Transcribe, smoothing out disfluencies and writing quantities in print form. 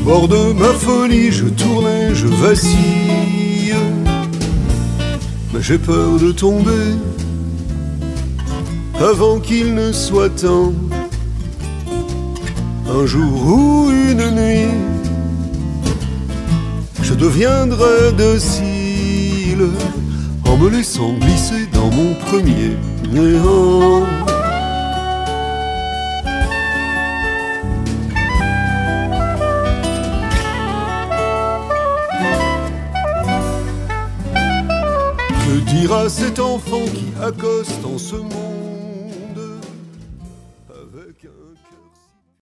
bord de ma folie, je tourne et je vacille. Mais j'ai peur de tomber avant qu'il ne soit temps. Un jour ou une nuit, je deviendrai docile en me laissant glisser dans mon premier néant. Que dira cet enfant qui accoste en ce monde